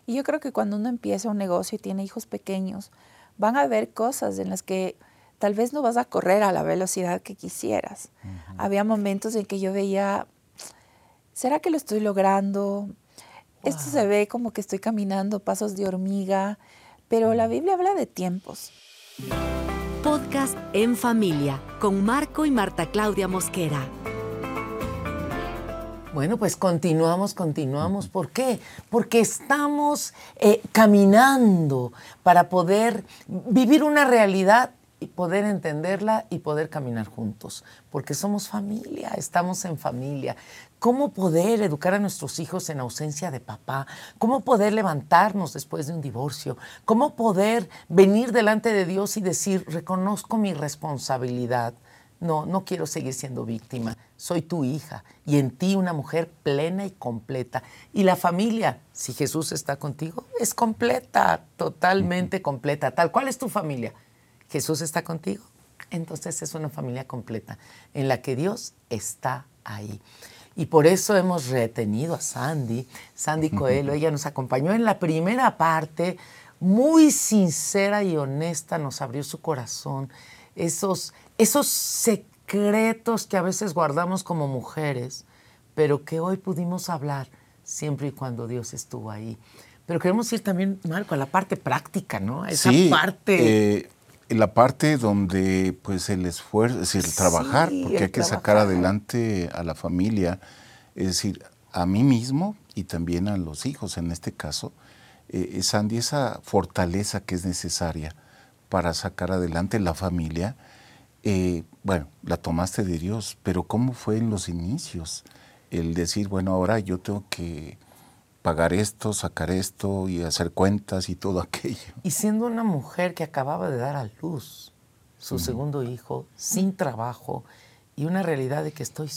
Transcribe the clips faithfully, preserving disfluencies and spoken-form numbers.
Y yo creo que cuando uno empieza un negocio y tiene hijos pequeños, van a haber cosas en las que tal vez no vas a correr a la velocidad que quisieras. Uh-huh. Había momentos en que yo veía, ¿será que lo estoy logrando? Wow. Esto se ve como que estoy caminando pasos de hormiga, pero la Biblia habla de tiempos. Podcast En Familia, con Marco y Marta Claudia Mosquera. Bueno, pues continuamos, continuamos. ¿Por qué? Porque estamos eh, caminando para poder vivir una realidad y poder entenderla y poder caminar juntos. Porque somos familia, estamos en familia. ¿Cómo poder educar a nuestros hijos en ausencia de papá? ¿Cómo poder levantarnos después de un divorcio? ¿Cómo poder venir delante de Dios y decir, reconozco mi responsabilidad? No, no quiero seguir siendo víctima. Soy tu hija y en ti una mujer plena y completa. Y la familia, si Jesús está contigo, es completa, totalmente completa. Tal cual es tu familia. Jesús está contigo, entonces es una familia completa en la que Dios está ahí. Y por eso hemos retenido a Sandy, Sandy Coelho. Ella nos acompañó en la primera parte, muy sincera y honesta, nos abrió su corazón. Esos, esos secretos que a veces guardamos como mujeres, pero que hoy pudimos hablar siempre y cuando Dios estuvo ahí. Pero queremos ir también, Marco, a la parte práctica, ¿no? A esa sí, parte... Eh... la parte donde pues el esfuerzo, es decir, el trabajar, sí, porque el hay que trabajar. sacar adelante a la familia, es decir, a mí mismo y también a los hijos en este caso, eh, Sandy, esa fortaleza que es necesaria para sacar adelante la familia, eh, bueno, la tomaste de Dios, pero ¿cómo fue en los inicios? El decir, bueno, ahora yo tengo que pagar esto, sacar esto y hacer cuentas y todo aquello. Y siendo una mujer que acababa de dar a luz su sí. segundo hijo, sin trabajo, y una realidad de que estoy,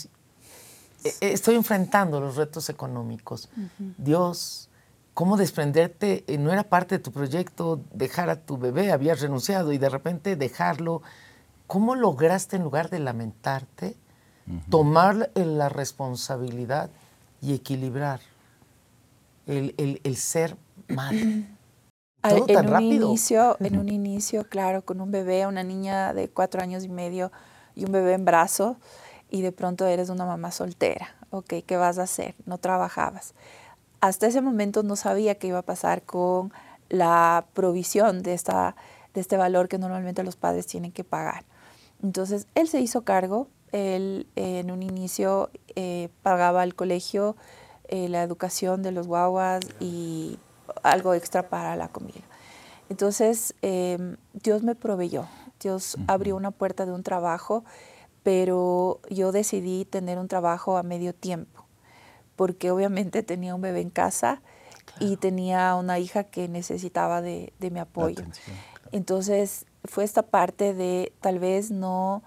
estoy enfrentando los retos económicos. Uh-huh. Dios, ¿cómo desprenderte? No era parte de tu proyecto dejar a tu bebé, habías renunciado y de repente dejarlo. ¿Cómo lograste, en lugar de lamentarte, uh-huh. tomar la responsabilidad y equilibrar? El, el, el ser madre. Todo en tan un rápido. Inicio, en un inicio, claro, con un bebé, una niña de cuatro años y medio y un bebé en brazo, y de pronto eres una mamá soltera. Ok, ¿qué vas a hacer? No trabajabas. Hasta ese momento no sabía qué iba a pasar con la provisión de, esta, de este valor que normalmente los padres tienen que pagar. Entonces, él se hizo cargo. Él, eh, en un inicio, eh, pagaba el colegio, Eh, la educación de los guaguas y algo extra para la comida. Entonces, eh, Dios me proveyó. Dios uh-huh. abrió una puerta de un trabajo, pero yo decidí tener un trabajo a medio tiempo, porque obviamente tenía un bebé en casa, claro. y tenía una hija que necesitaba de, de mi apoyo. Atención, claro. Entonces, fue esta parte de tal vez no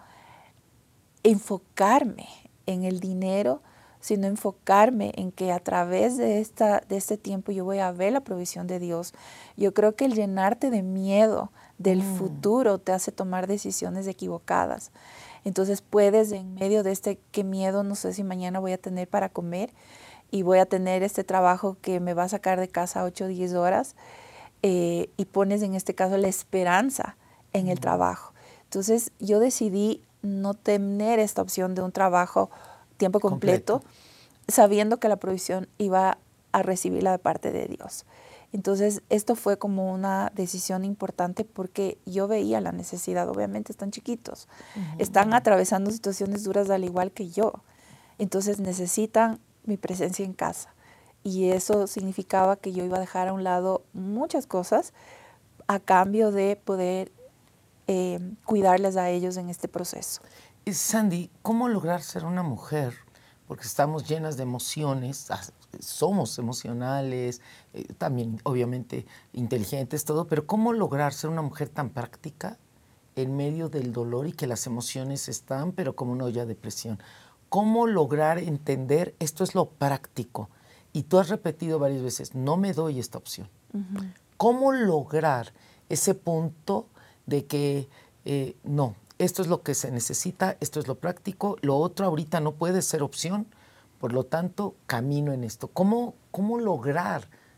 enfocarme en el dinero, sino enfocarme en que a través de, esta, de este tiempo yo voy a ver la provisión de Dios. Yo creo que el llenarte de miedo del mm. futuro te hace tomar decisiones equivocadas. Entonces puedes, en medio de este, qué miedo, no sé si mañana voy a tener para comer y voy a tener este trabajo que me va a sacar de casa ocho o diez horas, eh, y pones en este caso la esperanza en mm. el trabajo. Entonces yo decidí no tener esta opción de un trabajo tiempo completo, completo, sabiendo que la provisión iba a recibirla de parte de Dios. Entonces, esto fue como una decisión importante porque yo veía la necesidad. Obviamente están chiquitos, uh-huh. están atravesando situaciones duras al igual que yo. Entonces, necesitan mi presencia en casa. Y eso significaba que yo iba a dejar a un lado muchas cosas a cambio de poder eh, cuidarles a ellos en este proceso. Sandy, ¿cómo lograr ser una mujer? Porque estamos llenas de emociones, somos emocionales, eh, también obviamente inteligentes, todo, pero ¿cómo lograr ser una mujer tan práctica en medio del dolor y que las emociones están, pero como una olla de presión? ¿Cómo lograr entender esto es lo práctico? Y tú has repetido varias veces, no me doy esta opción. Uh-huh. ¿Cómo lograr ese punto de que eh, no? Esto es lo que se necesita, esto es lo práctico, lo otro ahorita no puede ser opción, por lo tanto, camino en esto. ¿Cómo, cómo lograr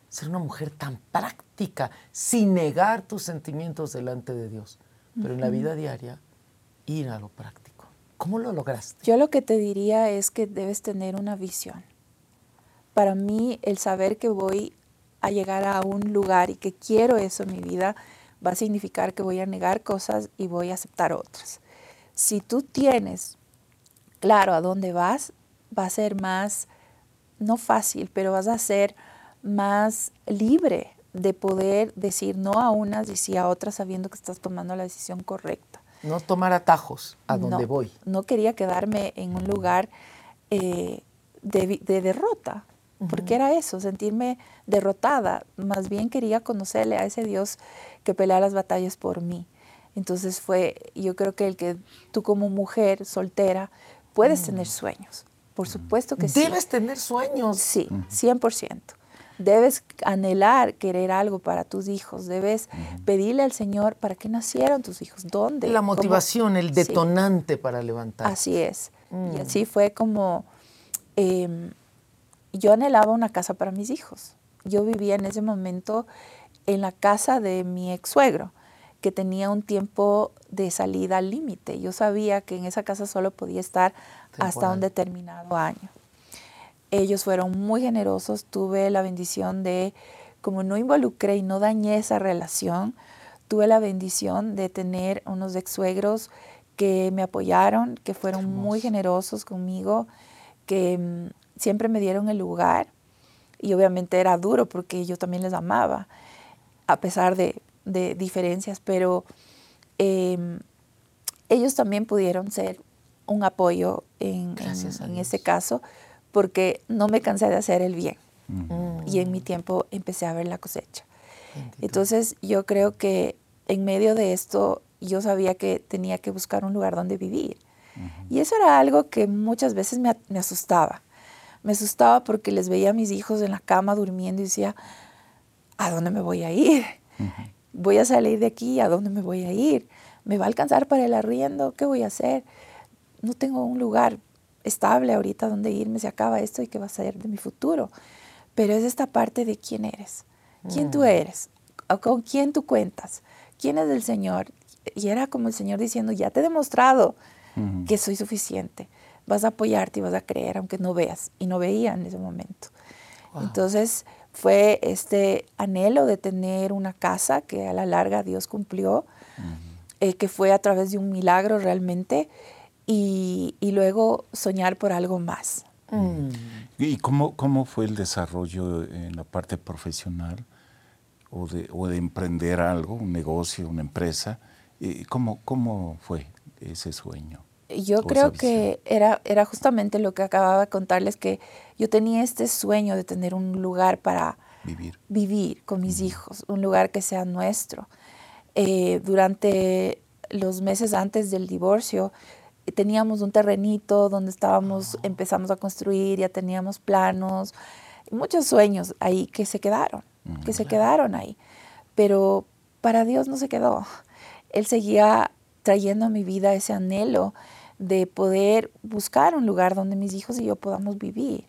ser una mujer tan práctica, sin negar tus sentimientos delante de Dios, pero uh-huh. en la vida diaria, ir a lo práctico. ¿Cómo lo lograste? Yo lo que te diría es que debes tener una visión. Para mí, el saber que voy a llegar a un lugar y que quiero eso en mi vida, va a significar que voy a negar cosas y voy a aceptar otras. Si tú tienes claro a dónde vas, va a ser más, no fácil, pero vas a ser más libre de poder decir no a unas y sí a otras sabiendo que estás tomando la decisión correcta. No tomar atajos a donde no, voy. No quería quedarme en un lugar eh, de, de derrota, uh-huh. porque era eso, sentirme derrotada. Más bien quería conocerle a ese Dios que pelea las batallas por mí. Entonces fue, yo creo que el que tú como mujer soltera puedes uh-huh. tener sueños. Por supuesto que sí. Debes tener sueños. Sí, cien por ciento. Debes anhelar, querer algo para tus hijos. Debes uh-huh. pedirle al Señor para que nacieran tus hijos. ¿Dónde? La motivación, ¿Cómo? El detonante sí. para levantar. Así es. Mm. Y así fue como eh, yo anhelaba una casa para mis hijos. Yo vivía en ese momento en la casa de mi ex suegro, que tenía un tiempo de salida al límite. Yo sabía que en esa casa solo podía estar temporal. Hasta un determinado año. Ellos fueron muy generosos. Tuve la bendición de, como no involucré y no dañé esa relación, tuve la bendición de tener unos ex-suegros que me apoyaron, que fueron Hermoso. Muy generosos conmigo, que um, siempre me dieron el lugar. Y obviamente era duro porque yo también les amaba, a pesar de, de diferencias, pero eh, ellos también pudieron ser un apoyo en, en, en ese caso, porque no me cansé de hacer el bien. Mm. Y en mi tiempo empecé a ver la cosecha. Bendito. Entonces yo creo que en medio de esto yo sabía que tenía que buscar un lugar donde vivir. Uh-huh. Y eso era algo que muchas veces me, me asustaba. Me asustaba porque les veía a mis hijos en la cama durmiendo y decía, ¿a dónde me voy a ir? Uh-huh. Voy a salir de aquí, ¿a dónde me voy a ir? ¿Me va a alcanzar para el arriendo? ¿Qué voy a hacer? No tengo un lugar estable ahorita donde irme, se acaba esto y qué va a ser de mi futuro. Pero es esta parte de quién eres, quién mm. tú eres, con quién tú cuentas, quién es el Señor. Y era como el Señor diciendo, ya te he demostrado mm. que soy suficiente. Vas a apoyarte y vas a creer aunque no veas. Y no veía en ese momento. Wow. Entonces fue este anhelo de tener una casa que a la larga Dios cumplió, mm. eh, que fue a través de un milagro realmente. Y, y luego soñar por algo más. Mm. ¿Y cómo, cómo fue el desarrollo en la parte profesional o de, o de emprender algo, un negocio, una empresa? ¿Cómo, cómo fue ese sueño? Yo creo que era, era justamente lo que acababa de contarles, que yo tenía este sueño de tener un lugar para vivir, vivir con mis mm. hijos, un lugar que sea nuestro. Eh, durante los meses antes del divorcio, teníamos un terrenito donde estábamos, oh. empezamos a construir, ya teníamos planos, muchos sueños ahí que se quedaron, mm, que se claro. quedaron ahí. Pero para Dios no se quedó. Él seguía trayendo a mi vida ese anhelo de poder buscar un lugar donde mis hijos y yo podamos vivir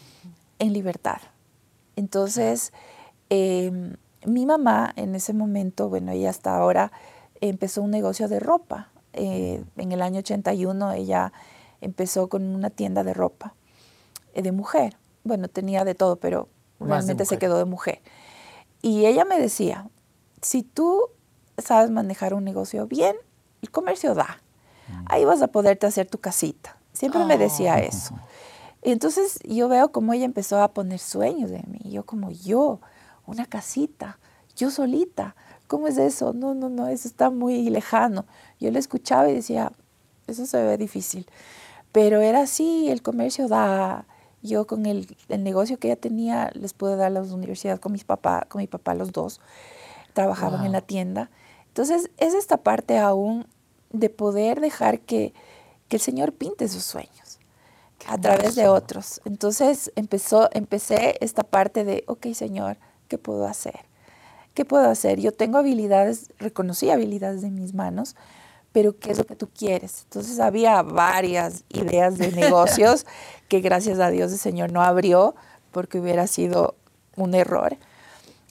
en libertad. Entonces, eh, mi mamá en ese momento, bueno, ella hasta ahora empezó un negocio de ropa. Eh, en el año ochenta y uno ella empezó con una tienda de ropa eh, de mujer. Bueno, tenía de todo, pero Más realmente se quedó de mujer. Y ella me decía, si tú sabes manejar un negocio bien, el comercio da. Mm. Ahí vas a poderte hacer tu casita. Siempre oh. me decía eso. Y entonces yo veo cómo ella empezó a poner sueños en mí. Yo como yo, una casita, yo solita. ¿Cómo es eso? No, no, no, eso está muy lejano. Yo le escuchaba y decía, eso se ve difícil. Pero era así, el comercio da. Yo con el, el negocio que ella tenía, les pude dar a las universidades con, mis papá, con mi papá, los dos. Trabajaban wow. en la tienda. Entonces, es esta parte aún de poder dejar que, que el Señor pinte sus sueños Qué a hermoso. Través de otros. Entonces, empezó, empecé esta parte de, ok, Señor, ¿qué puedo hacer? ¿Qué puedo hacer? Yo tengo habilidades, reconocí habilidades de mis manos, pero ¿qué es lo que tú quieres? Entonces había varias ideas de negocios que gracias a Dios el Señor no abrió porque hubiera sido un error.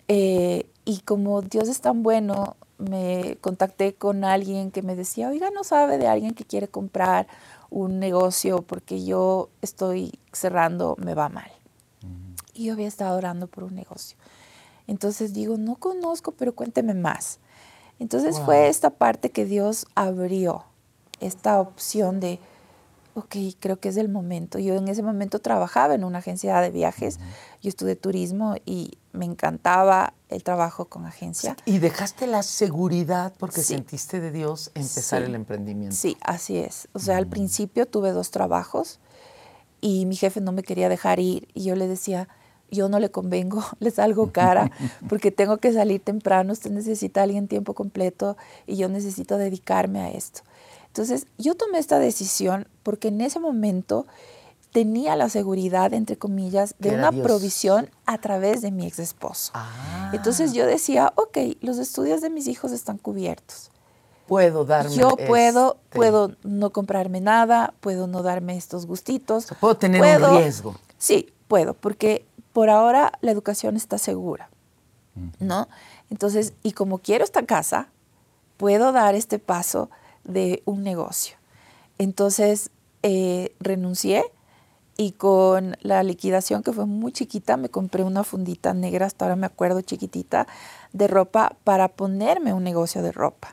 Eh, y como Dios es tan bueno, me contacté con alguien que me decía, oiga, ¿no sabe de alguien que quiere comprar un negocio porque yo estoy cerrando, me va mal? Uh-huh. Y yo había estado orando por un negocio. Entonces digo, no conozco, pero cuénteme más. Entonces wow. fue esta parte que Dios abrió, esta opción de, ok, creo que es el momento. Yo en ese momento trabajaba en una agencia de viajes, uh-huh. yo estudié turismo y me encantaba el trabajo con agencia. Y dejaste la seguridad porque sí. sentiste de Dios empezar sí. el emprendimiento. Sí, así es. O sea, uh-huh. al principio tuve dos trabajos y mi jefe no me quería dejar ir y yo le decía, yo no le convengo, le salgo cara porque tengo que salir temprano, usted necesita a alguien tiempo completo y yo necesito dedicarme a esto. Entonces, yo tomé esta decisión porque en ese momento tenía la seguridad, entre comillas, de una Dios. provisión a través de mi ex esposo. Ah. Entonces, yo decía, ok, los estudios de mis hijos están cubiertos. Puedo darme Yo puedo, este... puedo no comprarme nada, puedo no darme estos gustitos. O sea, puedo tener puedo, un riesgo. Sí, puedo, porque por ahora la educación está segura, ¿no? Entonces, y como quiero esta casa, puedo dar este paso de un negocio. Entonces, eh, renuncié y con la liquidación, que fue muy chiquita, me compré una fundita negra, hasta ahora me acuerdo, chiquitita, de ropa para ponerme un negocio de ropa.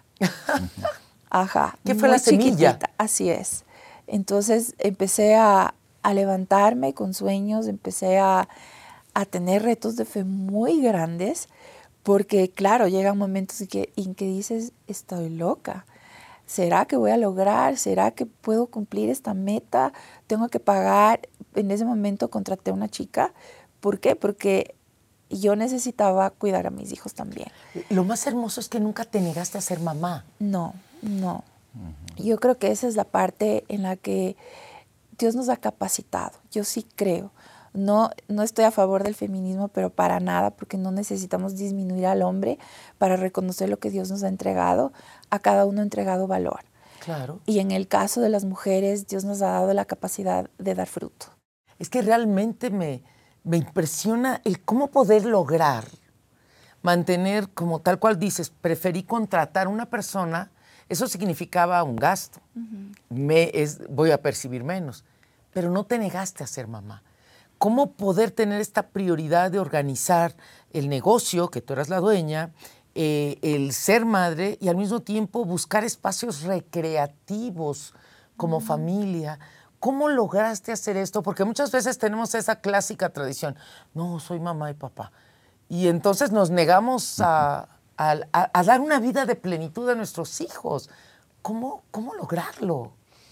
Ajá. ¿Qué fue la semilla? Chiquitita, así es. Entonces, empecé a, a levantarme con sueños, empecé a, a tener retos de fe muy grandes, porque, claro, llegan momentos en que, en que dices, estoy loca. ¿Será que voy a lograr? ¿Será que puedo cumplir esta meta? Tengo que pagar. En ese momento contraté a una chica. ¿Por qué? Porque yo necesitaba cuidar a mis hijos también. Lo más hermoso es que nunca te negaste a ser mamá. No, no. Uh-huh. Yo creo que esa es la parte en la que Dios nos ha capacitado. Yo sí creo. No, no estoy a favor del feminismo, pero para nada, porque no necesitamos disminuir al hombre para reconocer lo que Dios nos ha entregado. A cada uno ha entregado valor. Claro. Y en el caso de las mujeres, Dios nos ha dado la capacidad de dar fruto. Es que realmente me, me impresiona el cómo poder lograr mantener, como tal cual dices, preferí contratar a una persona, eso significaba un gasto. Uh-huh. Me es, voy a percibir menos, pero no te negaste a ser mamá. ¿Cómo poder tener esta prioridad de organizar el negocio, que tú eras la dueña, eh, el ser madre y al mismo tiempo buscar espacios recreativos como mm. familia? ¿Cómo lograste hacer esto? Porque muchas veces tenemos esa clásica tradición, no, soy mamá y papá. Y entonces nos negamos a, a, a, a dar una vida de plenitud a nuestros hijos. ¿Cómo, cómo lograrlo?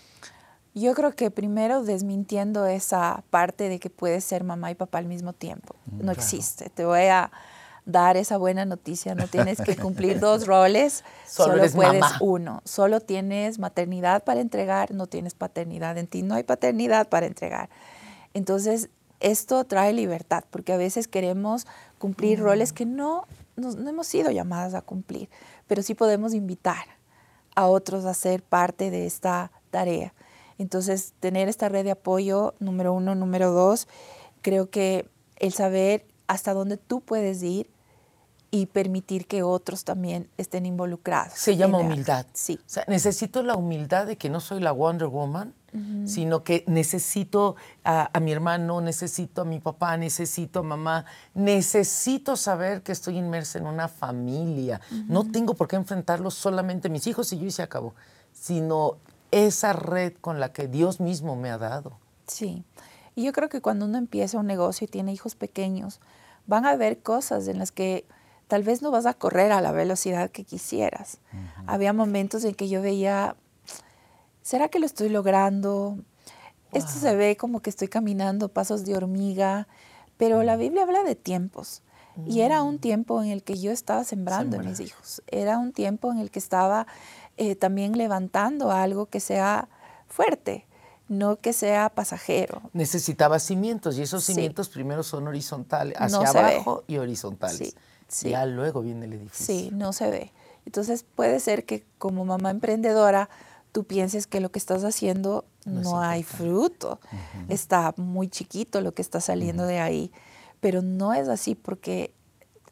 Yo creo que primero desmintiendo esa parte de que puedes ser mamá y papá al mismo tiempo. No claro. existe. Te voy a dar esa buena noticia. No tienes que cumplir dos roles. Solo, solo puedes mamá. uno. Solo tienes maternidad para entregar, no tienes paternidad en ti. No hay paternidad para entregar. Entonces, esto trae libertad, porque a veces queremos cumplir mm. roles que no, no, no hemos sido llamadas a cumplir, pero sí podemos invitar a otros a ser parte de esta tarea. Entonces, tener esta red de apoyo, número uno. Número dos, creo que el saber hasta dónde tú puedes ir y permitir que otros también estén involucrados. Se llama humildad. Sí. O sea, necesito la humildad de que no soy la Wonder Woman, uh-huh. sino que necesito a, a mi hermano, necesito a mi papá, necesito a mamá, necesito saber que estoy inmersa en una familia. Uh-huh. No tengo por qué enfrentarlo solamente mis hijos y yo y se acabó, sino esa red con la que Dios mismo me ha dado. Sí, y yo creo que cuando uno empieza un negocio y tiene hijos pequeños, van a haber cosas en las que tal vez no vas a correr a la velocidad que quisieras. Uh-huh. Había momentos en que yo veía, ¿será que lo estoy logrando? Wow. Esto se ve como que estoy caminando pasos de hormiga, pero uh-huh. la Biblia habla de tiempos. Uh-huh. Y era un tiempo en el que yo estaba sembrando en mis hijos. Era un tiempo en el que estaba eh, también levantando algo que sea fuerte, no que sea pasajero. Necesitaba cimientos y esos sí. cimientos primero son horizontales, hacia no abajo y horizontales. Sí. Sí. Ya luego viene el edificio. Sí, no se ve. Entonces puede ser que como mamá emprendedora tú pienses que lo que estás haciendo no, no hay fruto. Uh-huh. Está muy chiquito lo que está saliendo uh-huh. de ahí. Pero no es así porque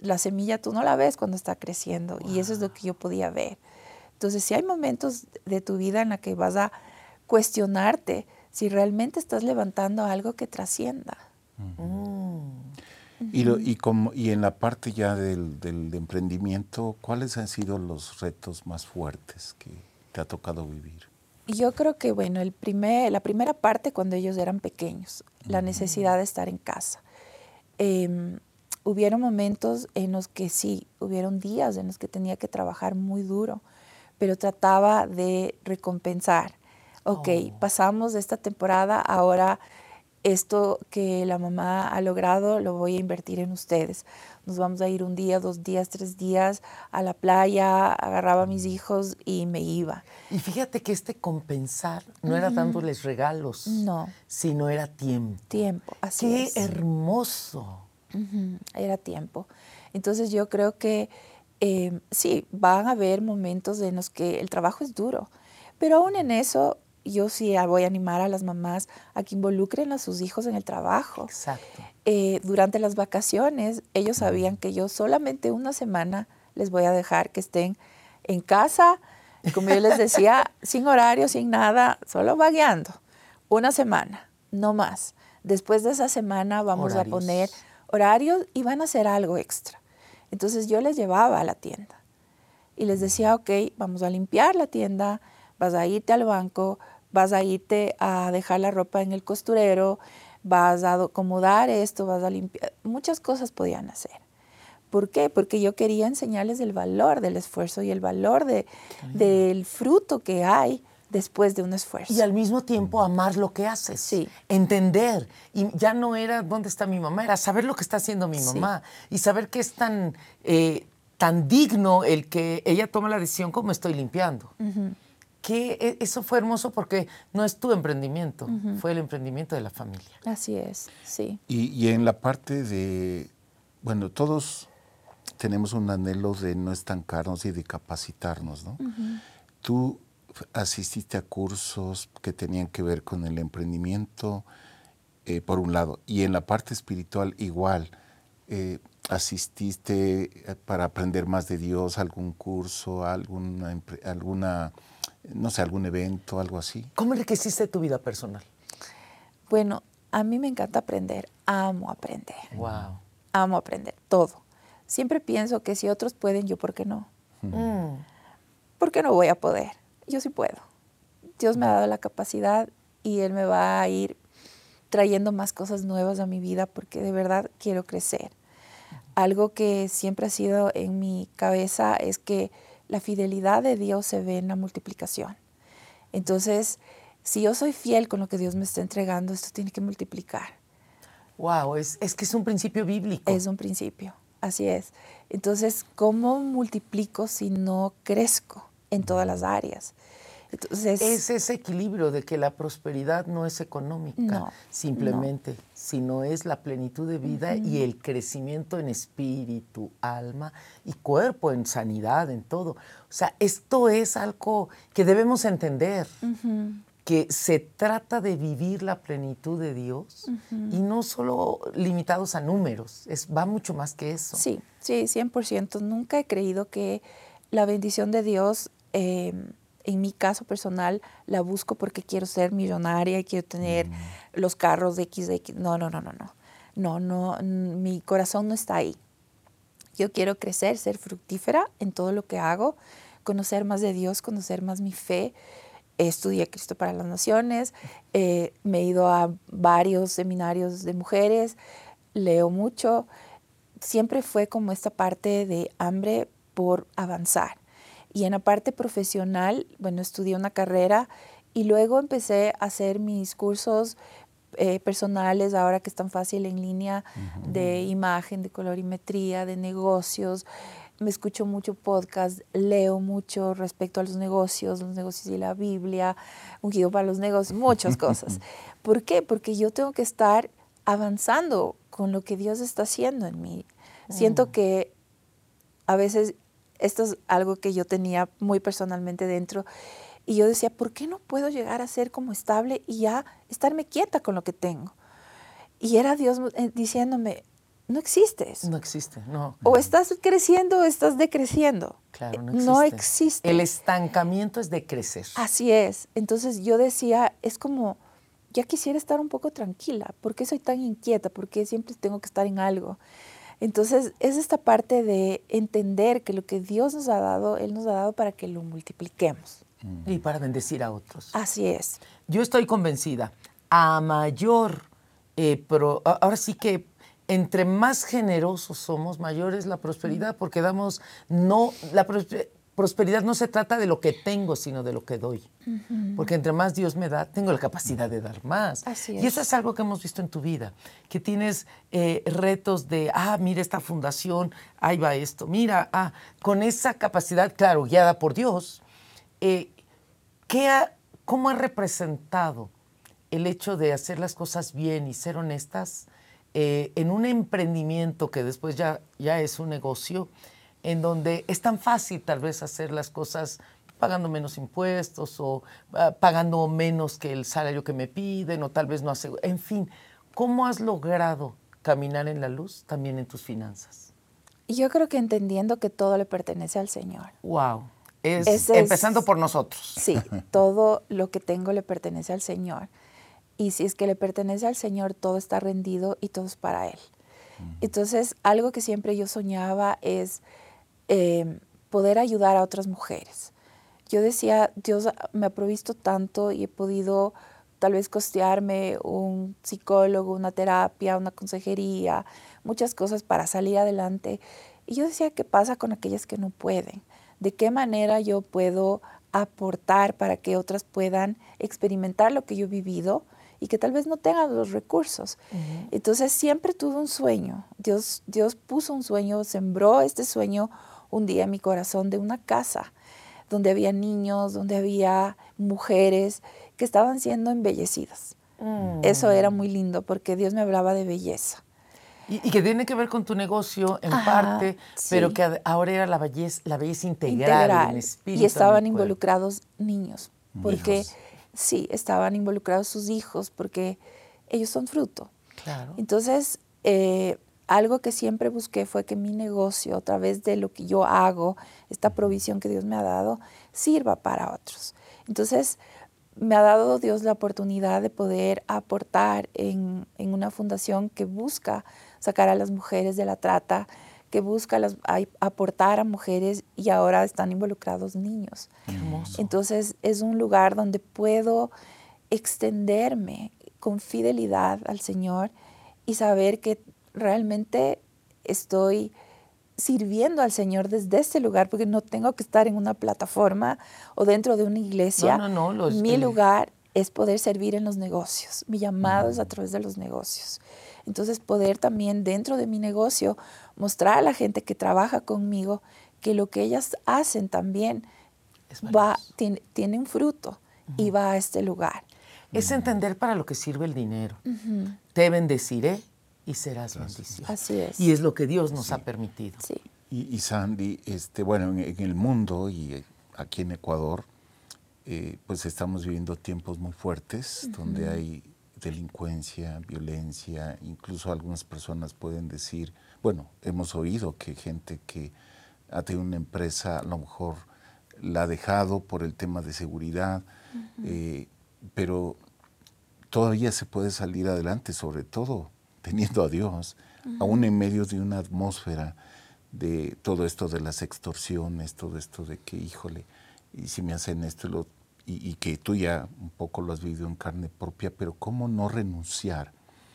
la semilla tú no la ves cuando está creciendo. Wow. Y eso es lo que yo podía ver. Entonces, si hay momentos de tu vida en la que vas a cuestionarte si realmente estás levantando algo que trascienda. Uh-huh. Uh-huh. Y, lo, y, como, y en la parte ya del, del emprendimiento, ¿cuáles han sido los retos más fuertes que te ha tocado vivir? Yo creo que, bueno, el primer, la primera parte cuando ellos eran pequeños, uh-huh. la necesidad de estar en casa. Eh, hubieron momentos en los que sí, hubieron días en los que tenía que trabajar muy duro, pero trataba de recompensar. Ok, oh. pasamos de esta temporada, ahora esto que la mamá ha logrado lo voy a invertir en ustedes. Nos vamos a ir un día, dos días, tres días a la playa, agarraba a mis hijos y me iba. Y fíjate que este compensar no uh-huh. era dándoles regalos, no. sino era tiempo. Tiempo, así ¡Qué es. ¡Qué hermoso! Uh-huh. Era tiempo. Entonces yo creo que eh, sí, van a haber momentos en los que el trabajo es duro, pero aún en eso yo sí voy a animar a las mamás a que involucren a sus hijos en el trabajo. Exacto. Eh, durante las vacaciones, ellos sabían que yo solamente una semana les voy a dejar que estén en casa, como yo les decía, sin horario, sin nada, solo vagueando. Una semana, no más. Después de esa semana vamos horarios. a poner horarios y van a hacer algo extra. Entonces yo les llevaba a la tienda y les decía, ok, vamos a limpiar la tienda, vas a irte al banco, vas a irte a dejar la ropa en el costurero, vas a acomodar esto, vas a limpiar. Muchas cosas podían hacer. ¿Por qué? Porque yo quería enseñarles el valor del esfuerzo y el valor de, del fruto que hay después de un esfuerzo. Y al mismo tiempo amar lo que haces. Sí. Entender. Y ya no era dónde está mi mamá, era saber lo que está haciendo mi mamá. Sí. Y saber que es tan, eh, tan digno el que ella toma la decisión como estoy limpiando. Uh-huh. Que eso fue hermoso porque no es tu emprendimiento, uh-huh. fue el emprendimiento de la familia. Así es, sí. Y, y en la parte de, bueno, todos tenemos un anhelo de no estancarnos y de capacitarnos, ¿no? Uh-huh. Tú asististe a cursos que tenían que ver con el emprendimiento, eh, por un lado, y en la parte espiritual igual. Eh, ¿Asististe para aprender más de Dios a algún curso, a alguna, alguna, no sé, algún evento, algo así? ¿Cómo enriqueciste tu vida personal? Bueno, a mí me encanta aprender, amo aprender. Wow. Amo aprender, todo. Siempre pienso que si otros pueden, yo ¿por qué no? Mm. ¿Por qué no voy a poder? Yo sí puedo. Dios me ha dado la capacidad y Él me va a ir trayendo más cosas nuevas a mi vida porque de verdad quiero crecer. Algo que siempre ha sido en mi cabeza es que la fidelidad de Dios se ve en la multiplicación. Entonces, si yo soy fiel con lo que Dios me está entregando, esto tiene que multiplicar. Wow, es, es que es un principio bíblico. Es un principio, así es. Entonces, ¿cómo multiplico si no crezco en todas las áreas? Entonces, es ese equilibrio de que la prosperidad no es económica, no, simplemente, no. sino es la plenitud de vida uh-huh. y el crecimiento en espíritu, alma y cuerpo, en sanidad, en todo. O sea, esto es algo que debemos entender, uh-huh. que se trata de vivir la plenitud de Dios uh-huh. y no solo limitados a números, es, va mucho más que eso. Sí, sí, cien por ciento. Nunca he creído que la bendición de Dios... Eh, en mi caso personal, la busco porque quiero ser millonaria y quiero tener mm. los carros de X de X. No, no, no, no, no. No, no, mi corazón no está ahí. Yo quiero crecer, ser fructífera en todo lo que hago, conocer más de Dios, conocer más mi fe. Estudié Cristo para las Naciones, eh, me he ido a varios seminarios de mujeres, leo mucho. Siempre fue como esta parte de hambre por avanzar. Y en la parte profesional, bueno, estudié una carrera y luego empecé a hacer mis cursos eh, personales, ahora que es tan fácil en línea, uh-huh. de imagen, de colorimetría, de negocios. Me escucho mucho podcast, leo mucho respecto a los negocios, los negocios y la Biblia, ungido para los negocios, muchas cosas. ¿Por qué? Porque yo tengo que estar avanzando con lo que Dios está haciendo en mí. Uh-huh. Siento que a veces... Esto es algo que yo tenía muy personalmente dentro. Y yo decía, ¿por qué no puedo llegar a ser como estable y ya estarme quieta con lo que tengo? Y era Dios diciéndome, no existes. No existe, no. O estás creciendo o estás decreciendo. Claro, no existe. No existe. El estancamiento es decrecer. Así es. Entonces yo decía, es como, ya quisiera estar un poco tranquila. ¿Por qué soy tan inquieta? ¿Por qué siempre tengo que estar en algo? Entonces es esta parte de entender que lo que Dios nos ha dado, Él nos ha dado para que lo multipliquemos. Y para bendecir a otros. Así es. Yo estoy convencida, a mayor, eh, pero ahora sí que entre más generosos somos, mayor es la prosperidad, porque damos, no, la prosperidad, prosperidad no se trata de lo que tengo, sino de lo que doy. Uh-huh. Porque entre más Dios me da, tengo la capacidad de dar más. Así es. Y eso es algo que hemos visto en tu vida, que tienes eh, retos de, ah, mira esta fundación, ahí va esto, mira, ah, con esa capacidad, claro, guiada por Dios, eh, ¿qué ha, ¿cómo ha representado el hecho de hacer las cosas bien y ser honestas eh, en un emprendimiento que después ya, ya es un negocio, en donde es tan fácil tal vez hacer las cosas pagando menos impuestos o uh, pagando menos que el salario que me piden o tal vez no hacer, en fin, ¿cómo has logrado caminar en la luz también en tus finanzas? Yo creo que entendiendo que todo le pertenece al Señor. Wow, es Ese empezando es, por nosotros. Sí, todo lo que tengo le pertenece al Señor. Y si es que le pertenece al Señor, todo está rendido y todo es para Él. Mm. Entonces, algo que siempre yo soñaba es eh, poder ayudar a otras mujeres. Yo decía, Dios me ha provisto tanto y he podido tal vez costearme un psicólogo, una terapia, una consejería, muchas cosas para salir adelante. Y yo decía, ¿qué pasa con aquellas que no pueden? ¿De qué manera yo puedo aportar para que otras puedan experimentar lo que yo he vivido y que tal vez no tengan los recursos? Uh-huh. Entonces siempre tuve un sueño. Dios, Dios puso un sueño, sembró este sueño un día en mi corazón de una casa donde había niños, donde había mujeres que estaban siendo embellecidas. Mm. Eso era muy lindo porque Dios me hablaba de belleza. Y, y que tiene que ver con tu negocio en Ajá, parte, sí. pero que ahora era la belleza, la belleza integral, integral. En espíritu. Y estaban involucrados niños, porque hijos. Sí, estaban involucrados sus hijos, porque ellos son fruto. Claro. Entonces, eh, algo que siempre busqué fue que mi negocio, a través de lo que yo hago, esta provisión que Dios me ha dado, sirva para otros. Entonces, me ha dado Dios la oportunidad de poder aportar en, en una fundación que busca sacar a las mujeres de la trata, que busca las, a, aportar a mujeres y ahora están involucrados niños. Hermoso. Entonces, es un lugar donde puedo extenderme con fidelidad al Señor y saber que realmente estoy sirviendo al Señor desde este lugar, porque no tengo que estar en una plataforma o dentro de una iglesia. No, no, no, los, Mi lugar es poder servir en los negocios. Mi llamado uh-huh. es a través de los negocios. Entonces, poder también dentro de mi negocio mostrar a la gente que trabaja conmigo que lo que ellas hacen también va, tiene, tiene un fruto uh-huh. y va a este lugar. Es entender para lo que sirve el dinero. Uh-huh. Te bendeciré y serás bendición. Así es. Y es lo que Dios nos sí. ha permitido. Sí. Y, y Sandy, este, bueno, en, en el mundo y aquí en Ecuador, eh, pues estamos viviendo tiempos muy fuertes, uh-huh. donde hay delincuencia, violencia, incluso algunas personas pueden decir, bueno, hemos oído que gente que ha tenido una empresa a lo mejor la ha dejado por el tema de seguridad, uh-huh. eh, pero todavía se puede salir adelante, sobre todo teniendo a Dios, uh-huh. aún en medio de una atmósfera de todo esto de las extorsiones, todo esto de que, híjole, y si me hacen esto y, lo, y, y que tú ya un poco lo has vivido en carne propia, pero ¿cómo no renunciar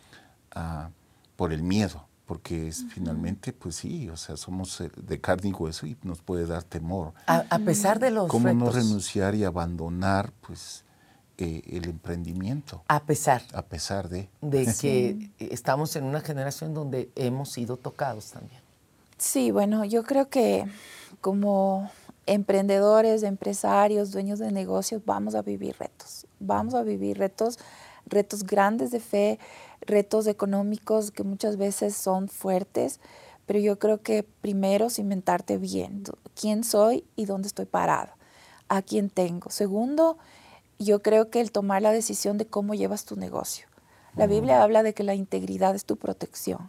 a, por el miedo? Porque es, uh-huh. finalmente, pues sí, o sea, somos de carne y hueso y nos puede dar temor. A, a pesar de los ¿Cómo retos? no renunciar y abandonar, pues, Eh, el emprendimiento. A pesar. A pesar de. De que sí. estamos en una generación donde hemos sido tocados también. Sí, bueno, yo creo que como emprendedores, empresarios, dueños de negocios, vamos a vivir retos. Vamos a vivir retos, retos grandes de fe, retos económicos que muchas veces son fuertes, pero yo creo que primero cimentarte bien. ¿Quién soy y dónde estoy parada? ¿A quién tengo? Segundo, yo creo que el tomar la decisión de cómo llevas tu negocio. La Biblia habla de que la integridad es tu protección.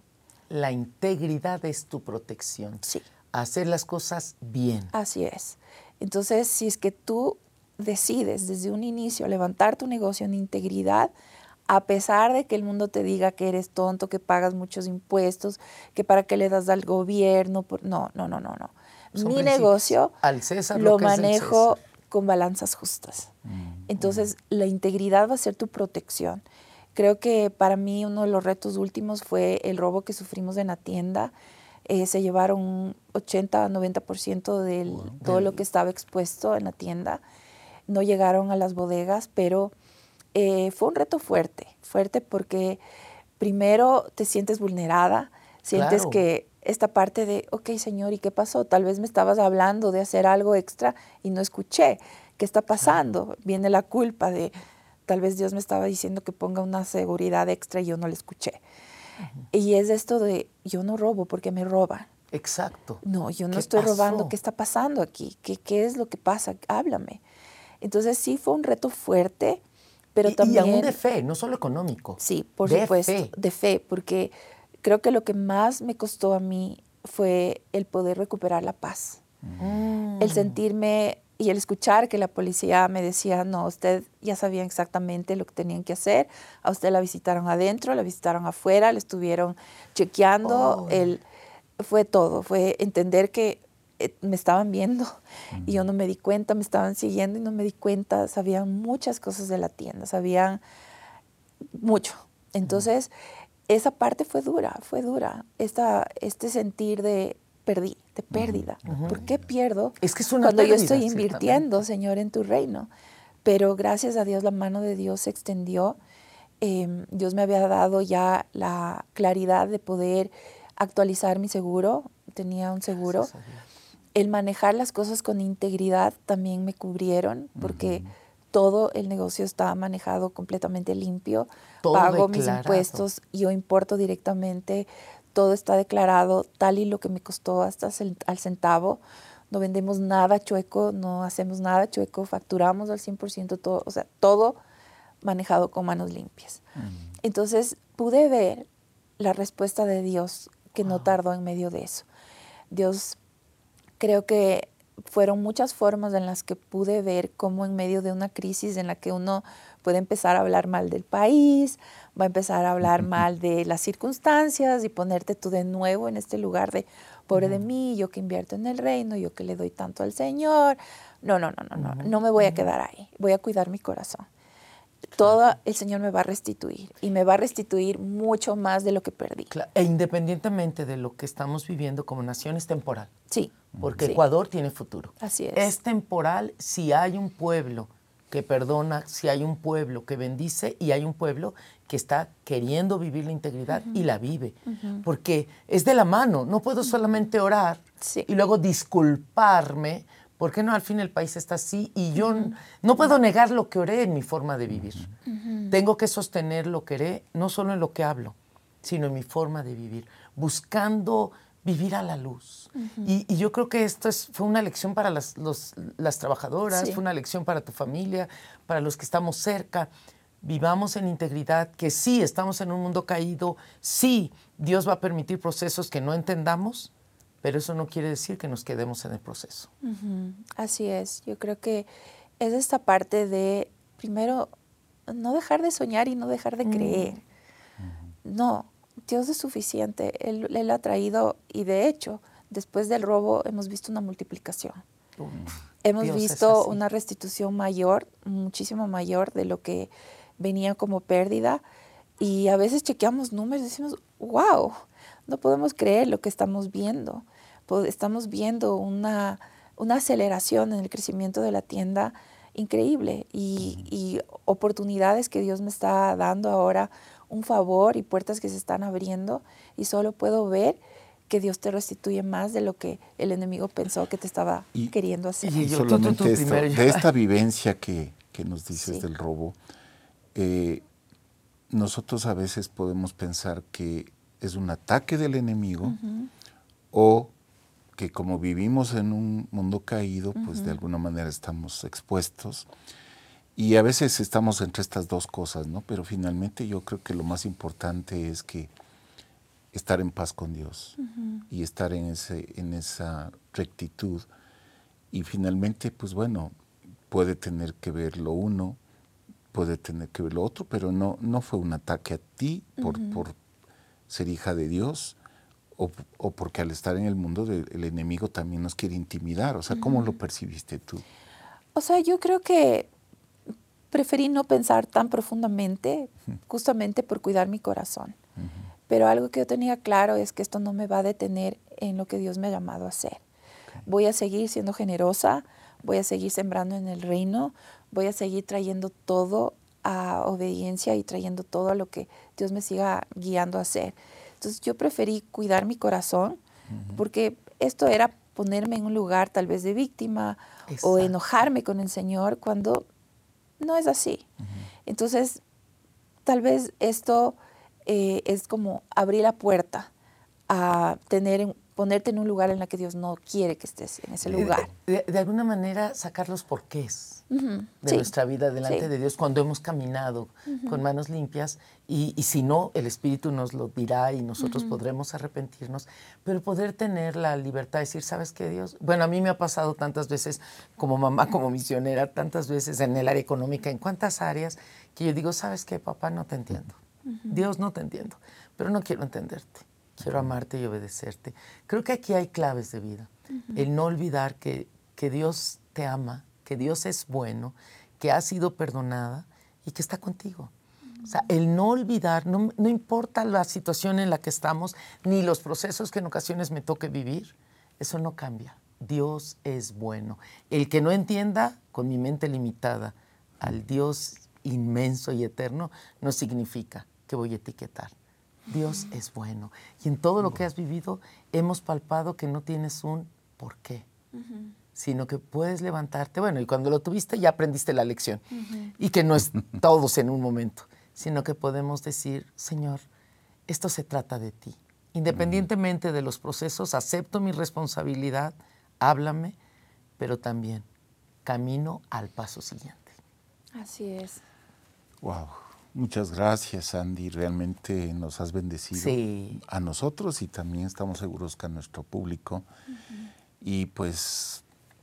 la integridad es tu protección. Sí. Hacer las cosas bien. Así es. Entonces, si es que tú decides desde un inicio levantar tu negocio en integridad, a pesar de que el mundo te diga que eres tonto, que pagas muchos impuestos, que para qué le das al gobierno, por... no, no, no, no, no. Son Mi principios. negocio Al César lo lo que es del manejo César. con balanzas justas. Mm, Entonces, la integridad va a ser tu protección. Creo que para mí uno de los retos últimos fue el robo que sufrimos en la tienda. Eh, se llevaron un ochenta a noventa por ciento de Wow. todo lo que estaba expuesto en la tienda. No llegaron a las bodegas, pero eh, fue un reto fuerte, fuerte porque primero te sientes vulnerada, sientes Claro. que esta parte de, ok, señor, ¿y qué pasó? Tal vez me estabas hablando de hacer algo extra y no escuché. ¿Qué está pasando? Claro. Viene la culpa de, tal vez Dios me estaba diciendo que ponga una seguridad extra y yo no la escuché. Uh-huh. Y es esto de, yo no robo porque me roban. Exacto. No, yo no ¿Qué estoy pasó? robando. ¿Qué está pasando aquí? ¿Qué, ¿Qué es lo que pasa? Háblame. Entonces sí fue un reto fuerte, pero y, también... Y aún de fe, no solo económico. Sí, por de supuesto, fe. de fe, porque creo que lo que más me costó a mí fue el poder recuperar la paz. Mm. El sentirme y el escuchar que la policía me decía, no, usted ya sabía exactamente lo que tenían que hacer, a usted la visitaron adentro, la visitaron afuera, le estuvieron chequeando, oh. el, fue todo, fue entender que eh, me estaban viendo mm. y yo no me di cuenta, me estaban siguiendo y no me di cuenta, sabían muchas cosas de la tienda, sabían mucho. Entonces, mm. esa parte fue dura, fue dura, Esta, este sentir de perdí, de pérdida. Uh-huh. ¿Por qué pierdo? Es que es una cuando pérdida, yo estoy invirtiendo, Señor, en tu reino. Pero gracias a Dios la mano de Dios se extendió. Eh, Dios me había dado ya la claridad de poder actualizar mi seguro. Tenía un seguro. El manejar las cosas con integridad también me cubrieron porque uh-huh. todo el negocio estaba manejado completamente limpio. Todo Pago declarado. mis impuestos, yo importo directamente. Todo está declarado tal y lo que me costó hasta al centavo. No vendemos nada chueco, no hacemos nada chueco, facturamos al cien por ciento todo, o sea, todo manejado con manos limpias. Mm. Entonces pude ver la respuesta de Dios que wow. no tardó en medio de eso. Dios, creo que fueron muchas formas en las que pude ver cómo en medio de una crisis en la que uno puede empezar a hablar mal del país, va a empezar a hablar uh-huh. mal de las circunstancias y ponerte tú de nuevo en este lugar de pobre uh-huh. de mí, yo que invierto en el reino, yo que le doy tanto al Señor. No, no, no, no, no, uh-huh. no me voy a quedar ahí, voy a cuidar mi corazón. Todo el Señor me va a restituir y me va a restituir mucho más de lo que perdí. Claro. E independientemente de lo que estamos viviendo como nación es temporal. Sí. Porque sí. Ecuador tiene futuro. Así es. Es temporal si hay un pueblo que perdona, si hay un pueblo que bendice y hay un pueblo que está queriendo vivir la integridad uh-huh. y la vive. Uh-huh. Porque es de la mano, no puedo solamente orar sí. y luego disculparme, porque no, al fin el país está así y yo uh-huh. no puedo negar lo que oré en mi forma de vivir. Uh-huh. Tengo que sostener lo que oré, no solo en lo que hablo, sino en mi forma de vivir, buscando vivir a la luz. Uh-huh. Y, y yo creo que esto es, fue una lección para las, los, las trabajadoras, sí. fue una lección para tu familia, para los que estamos cerca. Vivamos en integridad, que sí, estamos en un mundo caído, sí, Dios va a permitir procesos que no entendamos, pero eso no quiere decir que nos quedemos en el proceso. Uh-huh. Así es, yo creo que es esta parte de, primero, no dejar de soñar y no dejar de creer. Uh-huh. No, Dios es suficiente, Él, Él ha traído, y de hecho, después del robo hemos visto una multiplicación. Uh, hemos Dios visto una restitución mayor, muchísimo mayor de lo que venía como pérdida, y a veces chequeamos números y decimos, wow, no podemos creer lo que estamos viendo. Estamos viendo una, una aceleración en el crecimiento de la tienda increíble y, y oportunidades que Dios me está dando ahora, un favor y puertas que se están abriendo, y solo puedo ver que Dios te restituye más de lo que el enemigo pensó que te estaba y, queriendo hacer. Y, y solamente tú, tú, tú esto, de esta vivencia que, que nos dices sí. del robo, eh, nosotros a veces podemos pensar que es un ataque del enemigo uh-huh. o que como vivimos en un mundo caído, pues uh-huh. de alguna manera estamos expuestos. Y a veces estamos entre estas dos cosas, ¿no? Pero finalmente yo creo que lo más importante es que estar en paz con Dios uh-huh. y estar en, ese, en esa rectitud. Y finalmente, pues bueno, puede tener que ver lo uno, puede tener que ver lo otro, pero no, no fue un ataque a ti por, uh-huh. por ser hija de Dios o, o porque al estar en el mundo de, el enemigo también nos quiere intimidar. O sea, ¿cómo uh-huh. lo percibiste tú? O sea, yo creo que preferí no pensar tan profundamente, uh-huh. justamente por cuidar mi corazón. Uh-huh. Pero algo que yo tenía claro es que esto no me va a detener en lo que Dios me ha llamado a hacer. Okay. Voy a seguir siendo generosa, voy a seguir sembrando en el reino, voy a seguir trayendo todo a obediencia y trayendo todo a lo que Dios me siga guiando a hacer. Entonces yo preferí cuidar mi corazón uh-huh. porque esto era ponerme en un lugar tal vez de víctima Exacto. o enojarme con el Señor cuando no es así. Uh-huh. Entonces tal vez esto eh, es como abrir la puerta a tener ponerte en un lugar en el que Dios no quiere que estés en ese lugar. De, de, de alguna manera sacar los porqués uh-huh. de sí. nuestra vida delante sí. de Dios cuando hemos caminado uh-huh. con manos limpias y, y si no, el Espíritu nos lo dirá y nosotros uh-huh. podremos arrepentirnos, pero poder tener la libertad de decir, ¿sabes qué, Dios? Bueno, a mí me ha pasado tantas veces como mamá, como misionera, tantas veces en el área económica, en cuántas áreas, que yo digo, ¿sabes qué, papá? No te entiendo. Uh-huh. Dios, no te entiendo, pero no quiero entenderte. Quiero amarte y obedecerte. Creo que aquí hay claves de vida. Uh-huh. El no olvidar que, que Dios te ama, que Dios es bueno, que has sido perdonada y que está contigo. Uh-huh. O sea, el no olvidar, no, no importa la situación en la que estamos, ni los procesos que en ocasiones me toque vivir, eso no cambia. Dios es bueno. El que no entienda, con mi mente limitada, al Dios inmenso y eterno, no significa que voy a etiquetar. Dios es bueno. Y en todo lo que has vivido hemos palpado que no tienes un por qué, uh-huh. sino que puedes levantarte. Bueno, y cuando lo tuviste ya aprendiste la lección. Uh-huh. Y que no es todos en un momento, sino que podemos decir, Señor, esto se trata de ti. Independientemente uh-huh. de los procesos, acepto mi responsabilidad, háblame, pero también camino al paso siguiente. Así es. Wow. Muchas gracias, Andy. Realmente nos has bendecido sí. a nosotros y también estamos seguros que a nuestro público. Uh-huh. Y pues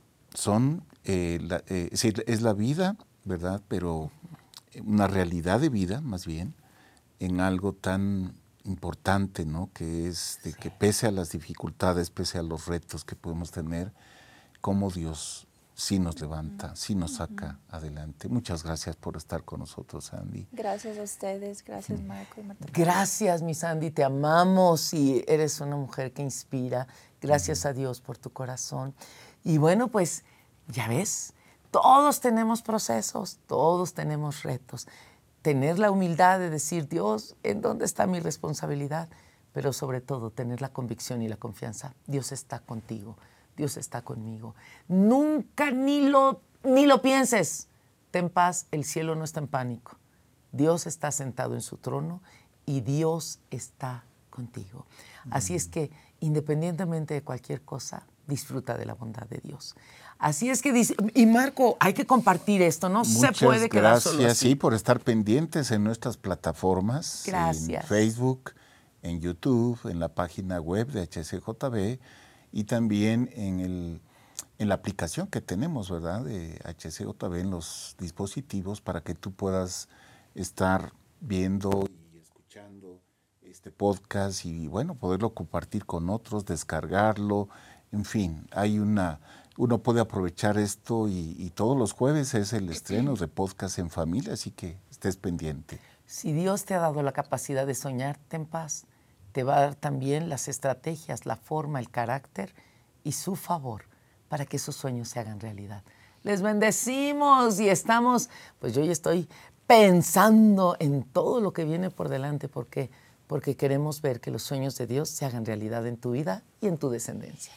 son, eh, la, eh, es, es la vida, ¿verdad? Pero una realidad de vida, más bien, en algo tan importante, ¿no? Que es de sí. que pese a las dificultades, pese a los retos que podemos tener, como Dios sí nos levanta, sí nos saca uh-huh. adelante. Muchas gracias por estar con nosotros, Andy. Gracias a ustedes, gracias Marco y Marta. Gracias, mi Sandy, te amamos y eres una mujer que inspira. Gracias uh-huh. a Dios por tu corazón. Y bueno, pues ya ves, todos tenemos procesos, todos tenemos retos. Tener la humildad de decir, Dios, ¿en dónde está mi responsabilidad? Pero sobre todo, tener la convicción y la confianza. Dios está contigo. Dios está conmigo. Nunca ni lo, ni lo pienses. Ten paz, el cielo no está en pánico. Dios está sentado en su trono y Dios está contigo. Así es que, independientemente de cualquier cosa, disfruta de la bondad de Dios. Así es que dice, y Marco, hay que compartir esto, no Muchas se puede quedar solo así. Gracias, sí, por estar pendientes en nuestras plataformas. Gracias. En Facebook, en YouTube, en la página web de H C J B. Y también en, el, en la aplicación que tenemos, ¿verdad?, de H C J B en los dispositivos para que tú puedas estar viendo y escuchando este podcast y, bueno, poderlo compartir con otros, descargarlo, en fin, hay una, uno puede aprovechar esto y, y todos los jueves es el estreno de Podcast en Familia, así que estés pendiente. Si Dios te ha dado la capacidad de soñar, ten paz. Te va a dar también las estrategias, la forma, el carácter y su favor para que esos sueños se hagan realidad. Les bendecimos y estamos, pues yo ya estoy pensando en todo lo que viene por delante porque, porque queremos ver que los sueños de Dios se hagan realidad en tu vida y en tu descendencia.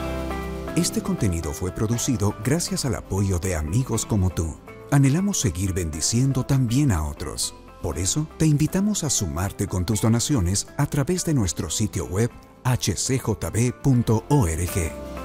Este contenido fue producido gracias al apoyo de amigos como tú. Anhelamos seguir bendiciendo también a otros. Por eso, te invitamos a sumarte con tus donaciones a través de nuestro sitio web h c j b punto org.